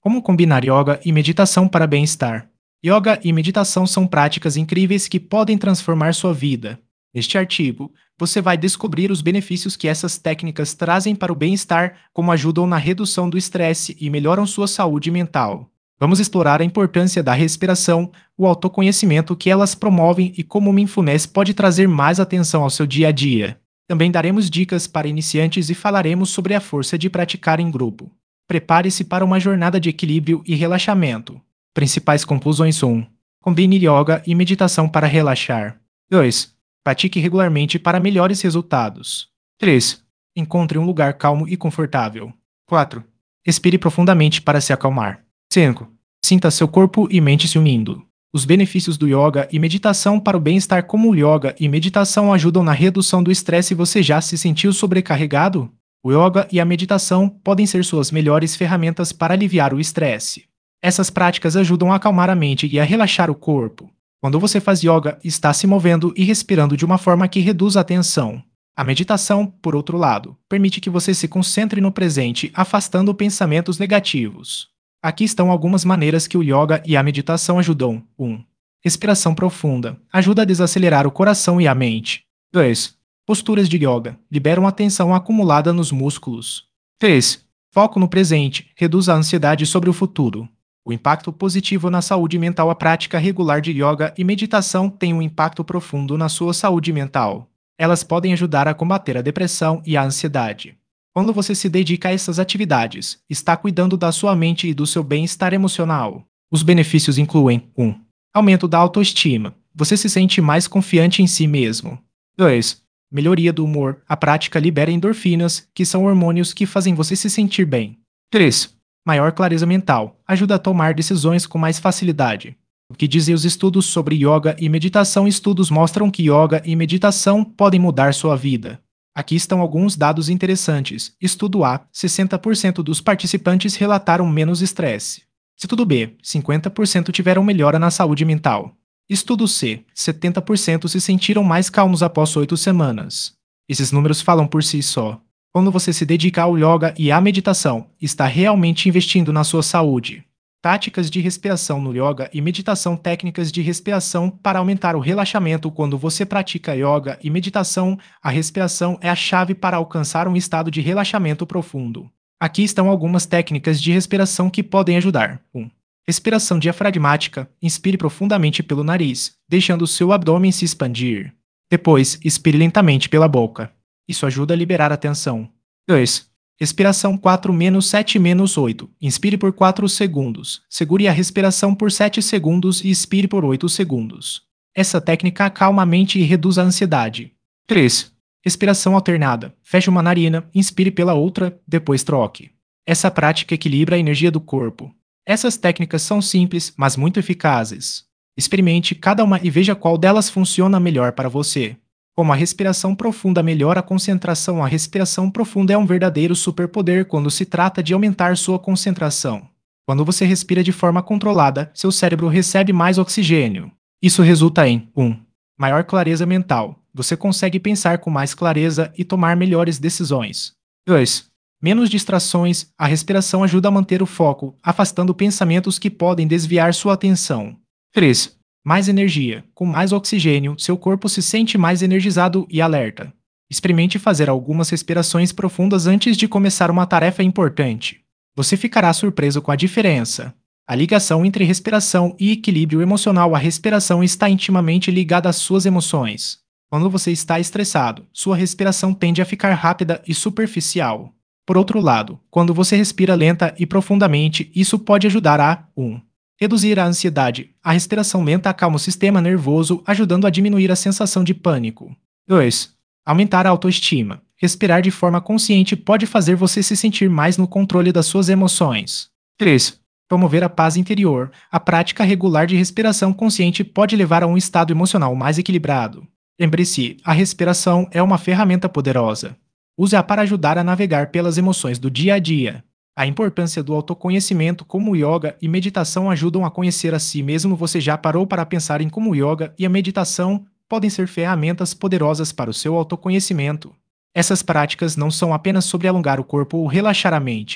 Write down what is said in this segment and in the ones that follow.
Como combinar yoga e meditação para bem-estar? Yoga e meditação são práticas incríveis que podem transformar sua vida. Neste artigo, você vai descobrir os benefícios que essas técnicas trazem para o bem-estar, como ajudam na redução do estresse e melhoram sua saúde mental. Vamos explorar a importância da respiração, o autoconhecimento que elas promovem e como o mindfulness pode trazer mais atenção ao seu dia a dia. Também daremos dicas para iniciantes e falaremos sobre a força de praticar em grupo. Prepare-se para uma jornada de equilíbrio e relaxamento. Principais conclusões: 1. Combine yoga e meditação para relaxar. 2. Pratique regularmente para melhores resultados. 3. Encontre um lugar calmo e confortável. 4. Respire profundamente para se acalmar. 5. Sinta seu corpo e mente se unindo. Os benefícios do yoga e meditação para o bem-estar. Como o yoga e meditação ajudam na redução do estresse. Você já se sentiu sobrecarregado? O yoga e a meditação podem ser suas melhores ferramentas para aliviar o estresse. Essas práticas ajudam a acalmar a mente e a relaxar o corpo. Quando você faz yoga, está se movendo e respirando de uma forma que reduz a tensão. A meditação, por outro lado, permite que você se concentre no presente, afastando pensamentos negativos. Aqui estão algumas maneiras que o yoga e a meditação ajudam. 1. Respiração profunda. Ajuda a desacelerar o coração e a mente. 2. Posturas de yoga. Liberam a tensão acumulada nos músculos. 3. Foco no presente. Reduz a ansiedade sobre o futuro. O impacto positivo na saúde mental. A prática regular de yoga e meditação tem um impacto profundo na sua saúde mental. Elas podem ajudar a combater a depressão e a ansiedade. Quando você se dedica a essas atividades, está cuidando da sua mente e do seu bem-estar emocional. Os benefícios incluem: 1. Aumento da autoestima. Você se sente mais confiante em si mesmo. 2. Melhoria do humor. A prática libera endorfinas, que são hormônios que fazem você se sentir bem. 3. Maior clareza mental. Ajuda a tomar decisões com mais facilidade. O que dizem os estudos sobre yoga e meditação? Estudos mostram que yoga e meditação podem mudar sua vida. Aqui estão alguns dados interessantes. Estudo A: 60% dos participantes relataram menos estresse. Estudo B: 50% tiveram melhora na saúde mental. Estudo C: 70% se sentiram mais calmos após 8 semanas. Esses números falam por si só. Quando você se dedica ao yoga e à meditação, está realmente investindo na sua saúde. Táticas de respiração no yoga e meditação. Técnicas de respiração para aumentar o relaxamento. Quando você pratica yoga e meditação, a respiração é a chave para alcançar um estado de relaxamento profundo. Aqui estão algumas técnicas de respiração que podem ajudar. 1. Respiração diafragmática. Inspire profundamente pelo nariz, deixando seu abdômen se expandir. Depois, expire lentamente pela boca. Isso ajuda a liberar a tensão. 2. Respiração 4-7-8. Inspire por 4 segundos. Segure a respiração por 7 segundos e expire por 8 segundos. Essa técnica acalma a mente e reduz a ansiedade. 3. Respiração alternada. Feche uma narina, inspire pela outra, depois troque. Essa prática equilibra a energia do corpo. Essas técnicas são simples, mas muito eficazes. Experimente cada uma e veja qual delas funciona melhor para você. Como a respiração profunda melhora a concentração. A respiração profunda é um verdadeiro superpoder quando se trata de aumentar sua concentração. Quando você respira de forma controlada, seu cérebro recebe mais oxigênio. Isso resulta em 1. Maior clareza mental. Você consegue pensar com mais clareza e tomar melhores decisões. 2. Menos distrações. A respiração ajuda a manter o foco, afastando pensamentos que podem desviar sua atenção. 3. Mais energia. Com mais oxigênio, seu corpo se sente mais energizado e alerta. Experimente fazer algumas respirações profundas antes de começar uma tarefa importante. Você ficará surpreso com a diferença. A ligação entre respiração e equilíbrio emocional. A respiração está intimamente ligada às suas emoções. Quando você está estressado, sua respiração tende a ficar rápida e superficial. Por outro lado, quando você respira lenta e profundamente, isso pode ajudar a 1. Reduzir a ansiedade. A respiração lenta acalma o sistema nervoso, ajudando a diminuir a sensação de pânico. 2. Aumentar a autoestima. Respirar de forma consciente pode fazer você se sentir mais no controle das suas emoções. 3. Promover a paz interior. A prática regular de respiração consciente pode levar a um estado emocional mais equilibrado. Lembre-se, a respiração é uma ferramenta poderosa. Use-a para ajudar a navegar pelas emoções do dia a dia. A importância do autoconhecimento. Como o yoga e meditação ajudam a conhecer a si mesmo. Você já parou para pensar em como o yoga e a meditação podem ser ferramentas poderosas para o seu autoconhecimento? Essas práticas não são apenas sobre alongar o corpo ou relaxar a mente.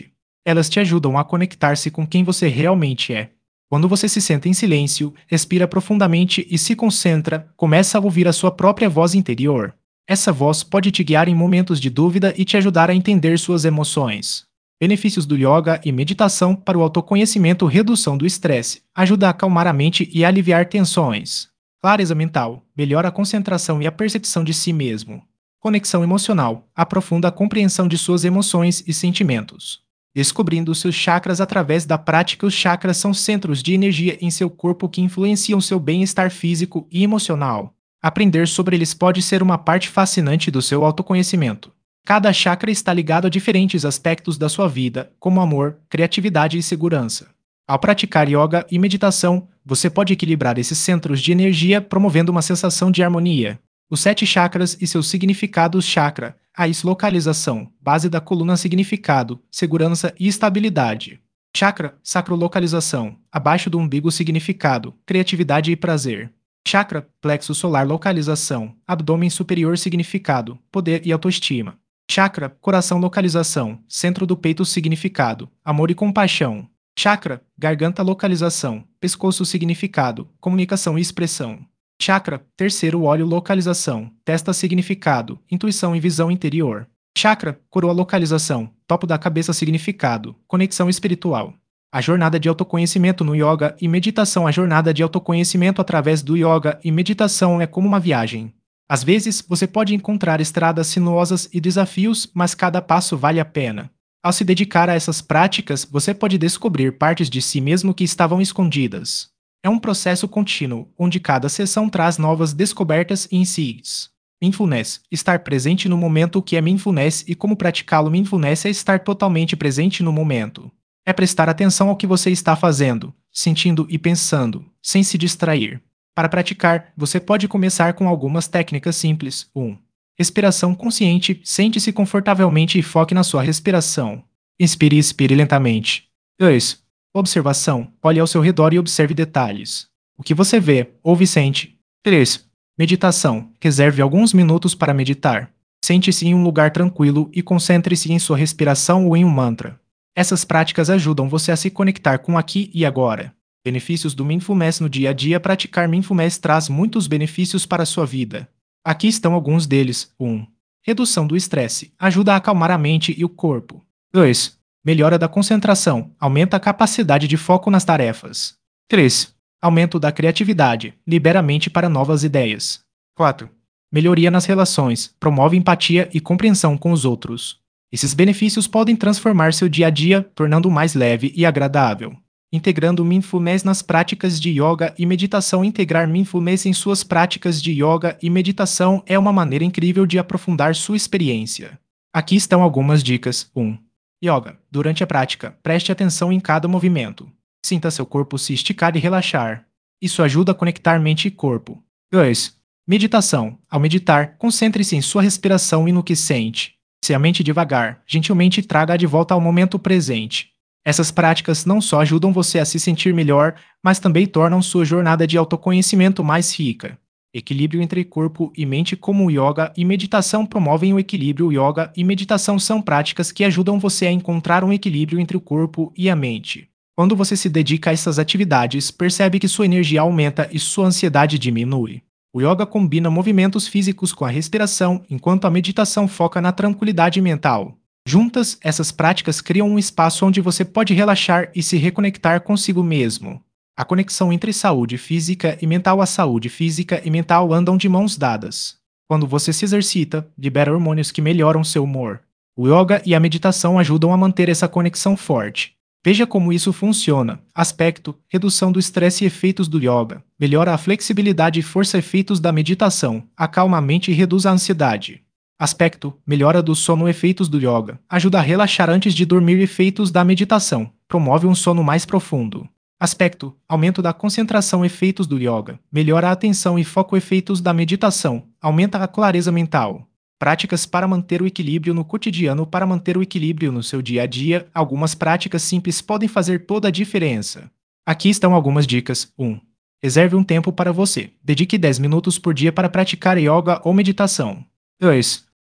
Elas te ajudam a conectar-se com quem você realmente é. Quando você se senta em silêncio, respira profundamente e se concentra, começa a ouvir a sua própria voz interior. Essa voz pode te guiar em momentos de dúvida e te ajudar a entender suas emoções. Benefícios do yoga e meditação para o autoconhecimento: redução do estresse, ajuda a acalmar a mente e aliviar tensões. Clareza mental, melhora a concentração e a percepção de si mesmo. Conexão emocional, aprofunda a compreensão de suas emoções e sentimentos. Descobrindo os seus chakras através da prática. Os chakras são centros de energia em seu corpo que influenciam seu bem-estar físico e emocional. Aprender sobre eles pode ser uma parte fascinante do seu autoconhecimento. Cada chakra está ligado a diferentes aspectos da sua vida, como amor, criatividade e segurança. Ao praticar yoga e meditação, você pode equilibrar esses centros de energia, promovendo uma sensação de harmonia. Os 7 chakras e seus significados: chakra, raiz, localização, base da coluna, significado, segurança e estabilidade. Chakra, sacrolocalização, abaixo do umbigo, significado, criatividade e prazer. Chakra, plexo solar, localização, abdômen superior, significado, poder e autoestima. Chakra, coração, localização, centro do peito, significado, amor e compaixão. Chakra, garganta, localização, pescoço, significado, comunicação e expressão. Chakra, terceiro olho, localização, testa, significado, intuição e visão interior. Chakra, coroa, localização, topo da cabeça, significado, conexão espiritual. A jornada de autoconhecimento no yoga e meditação. A jornada de autoconhecimento através do yoga e meditação é como uma viagem. Às vezes, você pode encontrar estradas sinuosas e desafios, mas cada passo vale a pena. Ao se dedicar a essas práticas, você pode descobrir partes de si mesmo que estavam escondidas. É um processo contínuo, onde cada sessão traz novas descobertas e insights. Mindfulness, estar presente no momento. O que é mindfulness e como praticá-lo? Mindfulness é estar totalmente presente no momento. É prestar atenção ao que você está fazendo, sentindo e pensando, sem se distrair. Para praticar, você pode começar com algumas técnicas simples. 1. Respiração consciente. Sente-se confortavelmente e foque na sua respiração. Inspire e expire lentamente. 2. Observação. Olhe ao seu redor e observe detalhes. O que você vê, ouve e sente. 3. Meditação. Reserve alguns minutos para meditar. Sente-se em um lugar tranquilo e concentre-se em sua respiração ou em um mantra. Essas práticas ajudam você a se conectar com aqui e agora. Benefícios do Mindfulness no dia a dia. Praticar Mindfulness traz muitos benefícios para a sua vida. Aqui estão alguns deles. 1. Redução do estresse. Ajuda a acalmar a mente e o corpo. 2. Melhora da concentração. Aumenta a capacidade de foco nas tarefas. 3. Aumento da criatividade. Libera a mente para novas ideias. 4. Melhoria nas relações. Promove empatia e compreensão com os outros. Esses benefícios podem transformar seu dia a dia, tornando-o mais leve e agradável. Integrando Mindfulness nas práticas de yoga e meditação. Integrar Mindfulness em suas práticas de yoga e meditação é uma maneira incrível de aprofundar sua experiência. Aqui estão algumas dicas. 1. Yoga. Durante a prática, preste atenção em cada movimento. Sinta seu corpo se esticar e relaxar. Isso ajuda a conectar mente e corpo. 2. Meditação. Ao meditar, concentre-se em sua respiração e no que sente. Se a mente devagar, gentilmente traga-a de volta ao momento presente. Essas práticas não só ajudam você a se sentir melhor, mas também tornam sua jornada de autoconhecimento mais rica. Equilíbrio entre corpo e mente. Como o yoga e meditação promovem o equilíbrio? O yoga e meditação são práticas que ajudam você a encontrar um equilíbrio entre o corpo e a mente. Quando você se dedica a essas atividades, percebe que sua energia aumenta e sua ansiedade diminui. O yoga combina movimentos físicos com a respiração, enquanto a meditação foca na tranquilidade mental. Juntas, essas práticas criam um espaço onde você pode relaxar e se reconectar consigo mesmo. A conexão entre saúde física e mental. A saúde física e mental andam de mãos dadas. Quando você se exercita, libera hormônios que melhoram seu humor. O yoga e a meditação ajudam a manter essa conexão forte. Veja como isso funciona. Aspecto: redução do estresse e efeitos do yoga. Melhora a flexibilidade e força. Efeitos da meditação: acalma a mente e reduz a ansiedade. Aspecto: melhora do sono. Efeitos do yoga: ajuda a relaxar antes de dormir. Efeitos da meditação: promove um sono mais profundo. Aspecto: aumento da concentração. Efeitos do yoga: melhora a atenção e foco. Efeitos da meditação: aumenta a clareza mental. Práticas para manter o equilíbrio no cotidiano. Para manter o equilíbrio no seu dia a dia, algumas práticas simples podem fazer toda a diferença. Aqui estão algumas dicas. 1. Reserve um tempo para você. Dedique 10 minutos por dia para praticar yoga ou meditação. 2.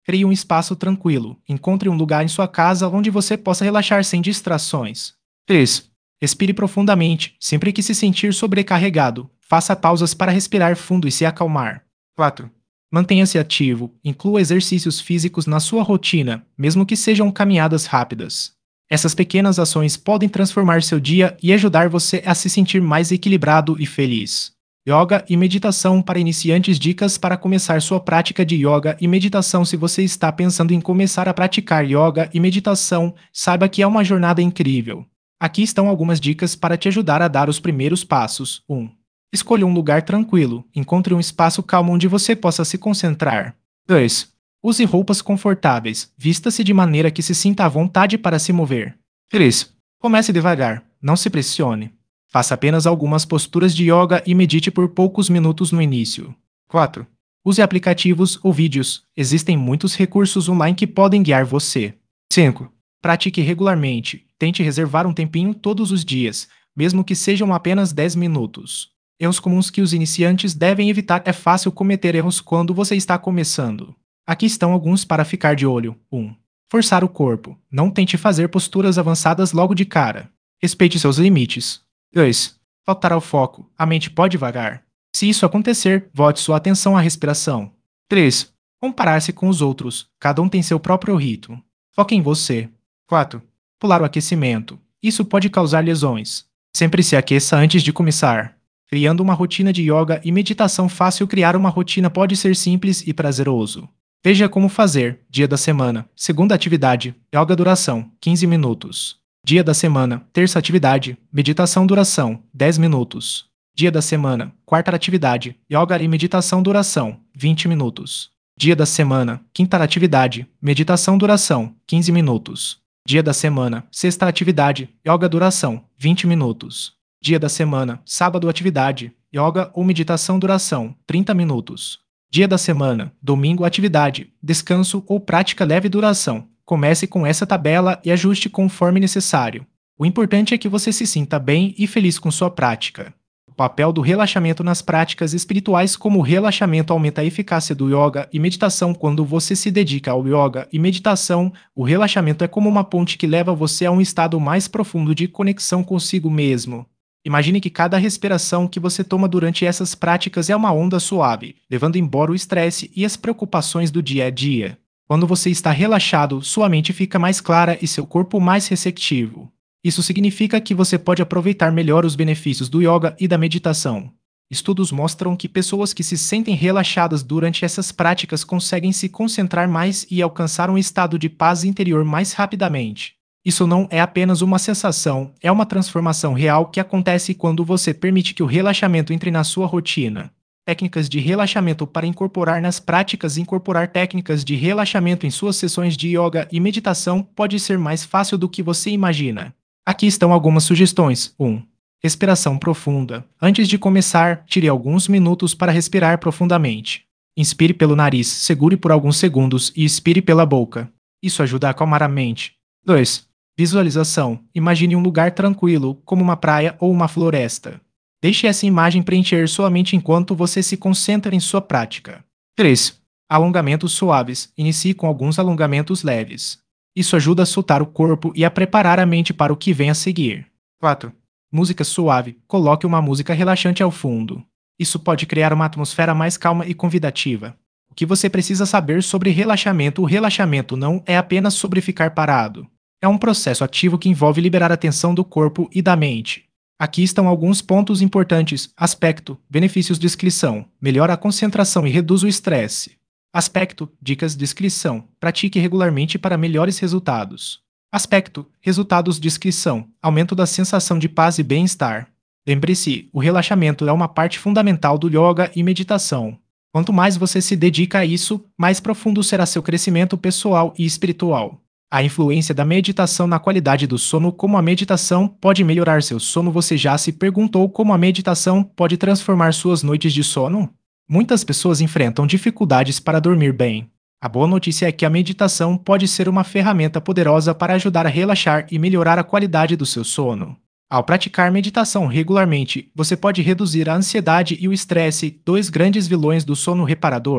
Crie um espaço tranquilo. Encontre um lugar em sua casa onde você possa relaxar sem distrações. 3. Respire profundamente. Sempre que se sentir sobrecarregado, faça pausas para respirar fundo e se acalmar. 4. Mantenha-se ativo. Inclua exercícios físicos na sua rotina, mesmo que sejam caminhadas rápidas. Essas pequenas ações podem transformar seu dia e ajudar você a se sentir mais equilibrado e feliz. Yoga e meditação para iniciantes. Dicas para começar sua prática de yoga e meditação. Se você está pensando em começar a praticar yoga e meditação, saiba que é uma jornada incrível. Aqui estão algumas dicas para te ajudar a dar os primeiros passos. 1. Escolha um lugar tranquilo. Encontre um espaço calmo onde você possa se concentrar. 2. Use roupas confortáveis. Vista-se de maneira que se sinta à vontade para se mover. 3. Comece devagar. Não se pressione. Faça apenas algumas posturas de yoga e medite por poucos minutos no início. 4. Use aplicativos ou vídeos. Existem muitos recursos online que podem guiar você. 5. Pratique regularmente. Tente reservar um tempinho todos os dias, mesmo que sejam apenas 10 minutos. Erros comuns que os iniciantes devem evitar. É fácil cometer erros quando você está começando. Aqui estão alguns para ficar de olho. 1. Forçar o corpo. Não tente fazer posturas avançadas logo de cara. Respeite seus limites. 2. Faltar ao foco. A mente pode vagar. Se isso acontecer, volte sua atenção à respiração. 3. Comparar-se com os outros. Cada um tem seu próprio ritmo. Foque em você. 4. Pular o aquecimento. Isso pode causar lesões. Sempre se aqueça antes de começar. Criando uma rotina de yoga e meditação fácil. Criar uma rotina pode ser simples e prazeroso. Veja como fazer. Dia da semana. Segunda atividade. Yoga duração. 15 minutos. Dia da semana. Terça atividade. Meditação duração. 10 minutos. Dia da semana. Quarta atividade. Yoga e meditação duração. 20 minutos. Dia da semana. Quinta atividade. Meditação duração. 15 minutos. Dia da semana. Sexta atividade. Yoga duração. 20 minutos. Dia da semana. Sábado atividade. Yoga ou meditação duração. 30 minutos. Dia da semana. Domingo atividade. Descanso ou prática leve duração. Comece com essa tabela e ajuste conforme necessário. O importante é que você se sinta bem e feliz com sua prática. O papel do relaxamento nas práticas espirituais. Como o relaxamento aumenta a eficácia do yoga e meditação. Quando você se dedica ao yoga e meditação, o relaxamento é como uma ponte que leva você a um estado mais profundo de conexão consigo mesmo. Imagine que cada respiração que você toma durante essas práticas é uma onda suave, levando embora o estresse e as preocupações do dia a dia. Quando você está relaxado, sua mente fica mais clara e seu corpo mais receptivo. Isso significa que você pode aproveitar melhor os benefícios do yoga e da meditação. Estudos mostram que pessoas que se sentem relaxadas durante essas práticas conseguem se concentrar mais e alcançar um estado de paz interior mais rapidamente. Isso não é apenas uma sensação, é uma transformação real que acontece quando você permite que o relaxamento entre na sua rotina. Técnicas de relaxamento para incorporar nas práticas. Incorporar técnicas de relaxamento em suas sessões de yoga e meditação pode ser mais fácil do que você imagina. Aqui estão algumas sugestões. 1. Respiração profunda. Antes de começar, tire alguns minutos para respirar profundamente. Inspire pelo nariz, segure por alguns segundos e expire pela boca. Isso ajuda a acalmar a mente. 2. Visualização. Imagine um lugar tranquilo, como uma praia ou uma floresta. Deixe essa imagem preencher sua mente enquanto você se concentra em sua prática. 3. Alongamentos suaves. Inicie com alguns alongamentos leves. Isso ajuda a soltar o corpo e a preparar a mente para o que vem a seguir. 4. Música suave. Coloque uma música relaxante ao fundo. Isso pode criar uma atmosfera mais calma e convidativa. O que você precisa saber sobre relaxamento? O relaxamento não é apenas sobre ficar parado. É um processo ativo que envolve liberar a tensão do corpo e da mente. Aqui estão alguns pontos importantes. Aspecto. Benefícios. Descrição. Melhora a concentração e reduz o estresse. Aspecto. Dicas. Descrição. Pratique regularmente para melhores resultados. Aspecto. Resultados. Descrição. Aumento da sensação de paz e bem-estar. Lembre-se, o relaxamento é uma parte fundamental do yoga e meditação. Quanto mais você se dedica a isso, mais profundo será seu crescimento pessoal e espiritual. A influência da meditação na qualidade do sono. Como a meditação pode melhorar seu sono? Você já se perguntou como a meditação pode transformar suas noites de sono? Muitas pessoas enfrentam dificuldades para dormir bem. A boa notícia é que a meditação pode ser uma ferramenta poderosa para ajudar a relaxar e melhorar a qualidade do seu sono. Ao praticar meditação regularmente, você pode reduzir a ansiedade e o estresse, dois grandes vilões do sono reparador.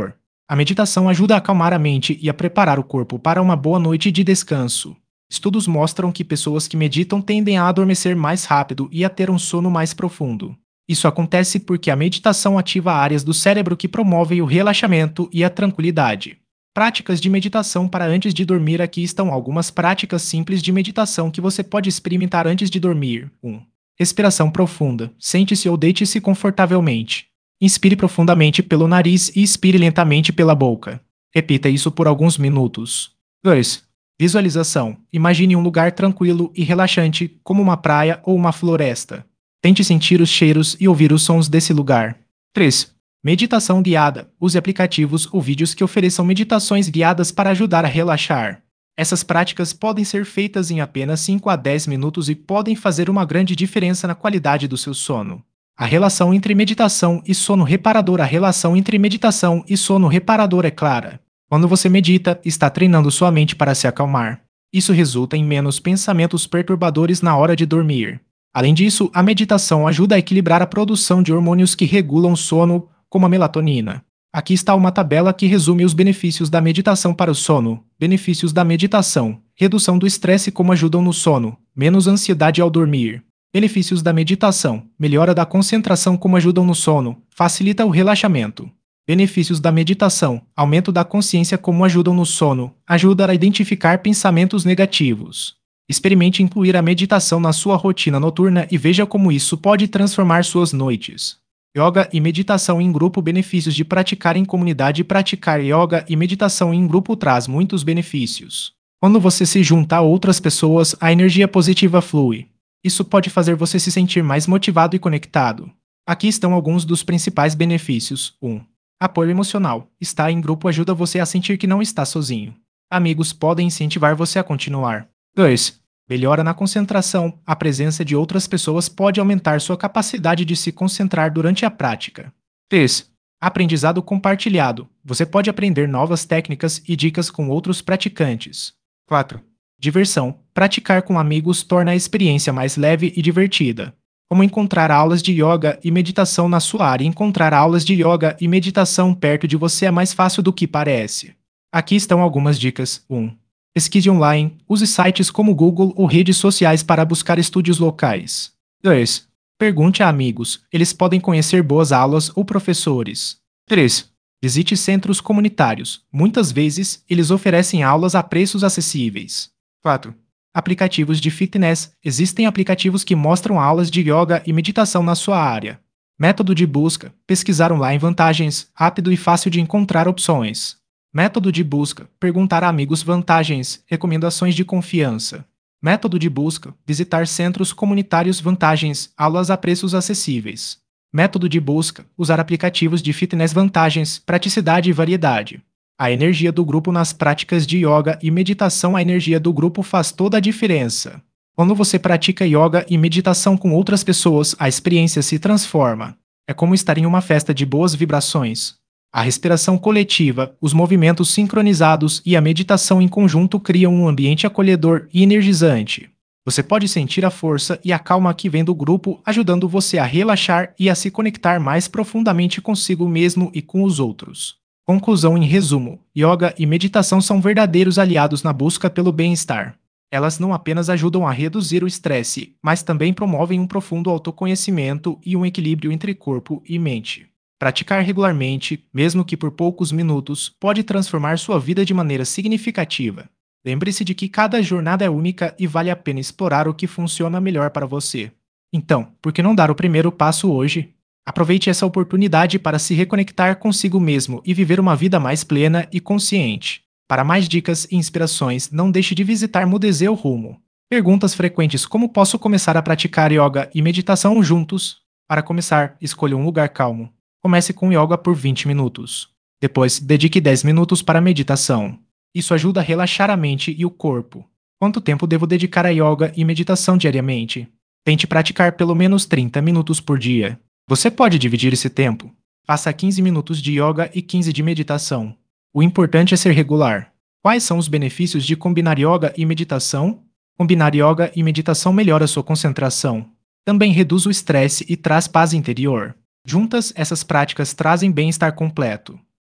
A meditação ajuda a acalmar a mente e a preparar o corpo para uma boa noite de descanso. Estudos mostram que pessoas que meditam tendem a adormecer mais rápido e a ter um sono mais profundo. Isso acontece porque a meditação ativa áreas do cérebro que promovem o relaxamento e a tranquilidade. Práticas de meditação para antes de dormir. Aqui estão algumas práticas simples de meditação que você pode experimentar antes de dormir. 1. Respiração profunda. Sente-se ou deite-se confortavelmente. Inspire profundamente pelo nariz e expire lentamente pela boca. Repita isso por alguns minutos. 2. Visualização. Imagine um lugar tranquilo e relaxante, como uma praia ou uma floresta. Tente sentir os cheiros e ouvir os sons desse lugar. 3. Meditação guiada. Use aplicativos ou vídeos que ofereçam meditações guiadas para ajudar a relaxar. Essas práticas podem ser feitas em apenas 5 a 10 minutos e podem fazer uma grande diferença na qualidade do seu sono. A relação entre meditação e sono reparador. A relação entre meditação e sono reparador é clara. Quando você medita, está treinando sua mente para se acalmar. Isso resulta em menos pensamentos perturbadores na hora de dormir. Além disso, a meditação ajuda a equilibrar a produção de hormônios que regulam o sono, como a melatonina. Aqui está uma tabela que resume os benefícios da meditação para o sono. Benefícios da meditação: redução do estresse, como ajudam no sono, menos ansiedade ao dormir. Benefícios da meditação: melhora da concentração, como ajudam no sono, facilita o relaxamento. Benefícios da meditação: aumento da consciência, como ajudam no sono, ajuda a identificar pensamentos negativos. Experimente incluir a meditação na sua rotina noturna e veja como isso pode transformar suas noites. Yoga e meditação em grupo. Benefícios de praticar em comunidade. Praticar yoga e meditação em grupo traz muitos benefícios. Quando você se junta a outras pessoas, a energia positiva flui. Isso pode fazer você se sentir mais motivado e conectado. Aqui estão alguns dos principais benefícios. 1. Apoio emocional. Estar em grupo ajuda você a sentir que não está sozinho. Amigos podem incentivar você a continuar. 2. Melhora na concentração. A presença de outras pessoas pode aumentar sua capacidade de se concentrar durante a prática. 3. Aprendizado compartilhado. Você pode aprender novas técnicas e dicas com outros praticantes. 4. Diversão. Praticar com amigos torna a experiência mais leve e divertida. Como encontrar aulas de yoga e meditação na sua área. Encontrar aulas de yoga e meditação perto de você é mais fácil do que parece. Aqui estão algumas dicas. 1. Pesquise online. Use sites como Google ou redes sociais para buscar estúdios locais. 2. Pergunte a amigos. Eles podem conhecer boas aulas ou professores. 3. Visite centros comunitários. Muitas vezes, eles oferecem aulas a preços acessíveis. 4. Aplicativos de fitness. Existem aplicativos que mostram aulas de yoga e meditação na sua área. Método de busca. Pesquisar online vantagens. Rápido e fácil de encontrar opções. Método de busca. Perguntar a amigos vantagens. Recomendações de confiança. Método de busca. Visitar centros comunitários vantagens. Aulas a preços acessíveis. Método de busca. Usar aplicativos de fitness vantagens. Praticidade e variedade. A energia do grupo nas práticas de yoga e meditação. A energia do grupo faz toda a diferença. Quando você pratica yoga e meditação com outras pessoas, a experiência se transforma. É como estar em uma festa de boas vibrações. A respiração coletiva, os movimentos sincronizados e a meditação em conjunto criam um ambiente acolhedor e energizante. Você pode sentir a força e a calma que vem do grupo, ajudando você a relaxar e a se conectar mais profundamente consigo mesmo e com os outros. Conclusão. Em resumo, yoga e meditação são verdadeiros aliados na busca pelo bem-estar. Elas não apenas ajudam a reduzir o estresse, mas também promovem um profundo autoconhecimento e um equilíbrio entre corpo e mente. Praticar regularmente, mesmo que por poucos minutos, pode transformar sua vida de maneira significativa. Lembre-se de que cada jornada é única e vale a pena explorar o que funciona melhor para você. Então, por que não dar o primeiro passo hoje? Aproveite essa oportunidade para se reconectar consigo mesmo e viver uma vida mais plena e consciente. Para mais dicas e inspirações, não deixe de visitar Museu Rumo. Perguntas frequentes: como posso começar a praticar yoga e meditação juntos? Para começar, escolha um lugar calmo. Comece com yoga por 20 minutos. Depois, dedique 10 minutos para meditação. Isso ajuda a relaxar a mente e o corpo. Quanto tempo devo dedicar a yoga e meditação diariamente? Tente praticar pelo menos 30 minutos por dia. Você pode dividir esse tempo. Faça 15 minutos de yoga e 15 de meditação. O importante é ser regular. Quais são os benefícios de combinar yoga e meditação? Combinar yoga e meditação melhora sua concentração. Também reduz o estresse e traz paz interior. Juntas, essas práticas trazem bem-estar completo.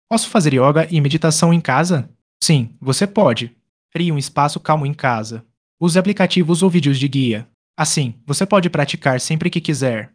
Posso fazer yoga e meditação em casa? Sim, você pode. Crie um espaço calmo em casa. Use aplicativos ou vídeos de guia. Assim, você pode praticar sempre que quiser.